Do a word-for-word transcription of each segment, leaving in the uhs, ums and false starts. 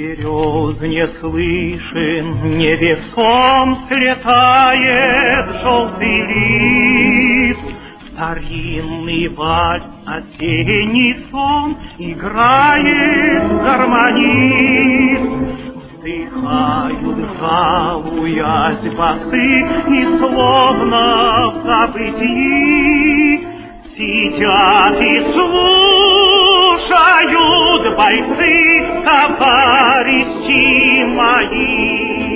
берез не слышен, невесом слетает желтый лист. Старинный вальс осенний сон играет гармонист. Вздыхают, жалуясь басы, и словно в забытии сидят и слушают бойцы, товарищи мои.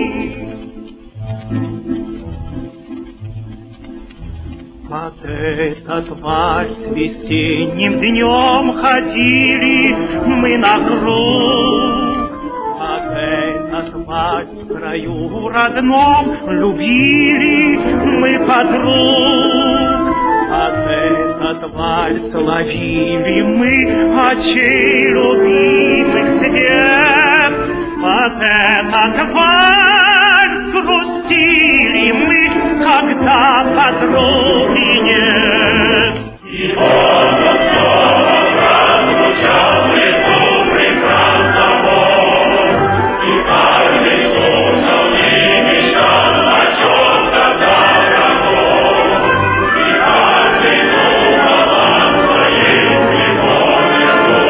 Под этот вальс весенним днем ходили мы на круг. Под этот вальс в краю родном любили мы подруг. Под этот вальс ловили мы очей любимых свет. Под этот вальс грустили мы, когда подруги нет. И он снова прозвучал в лесу прекрасного, и каждый слушал и мечтал о чем-то дорогом, и каждый думал о своей любови,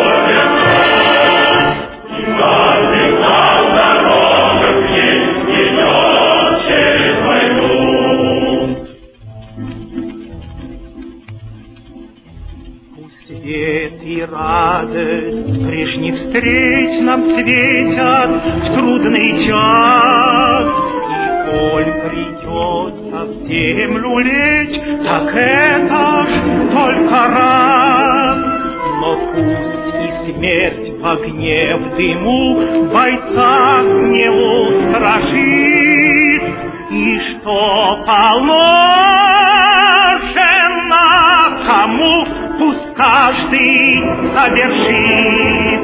и каждый знал дорогу к ней идет через войну. Свет и радость прежних встреч нам светят в трудный час. И коль придется в землю лечь, так это ж только раз. Но пусть и смерть в огне, в дыму бойца не устрашит, и что положено кому, пусть каждый совершит.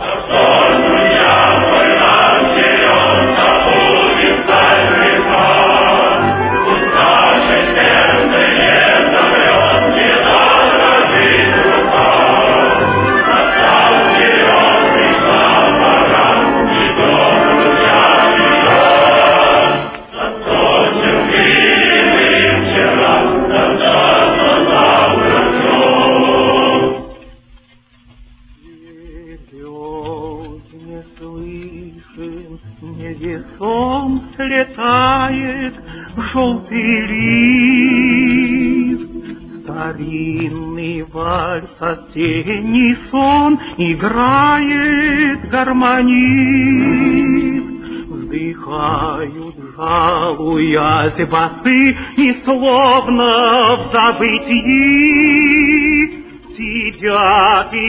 Невесом слетает желтый лист. Старинный вальс осенний сон играет гармонист. Вздыхают, жалуясь басы, и словно в забытии сидят и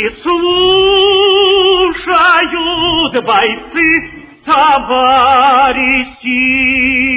слушают бойцы, товарищи.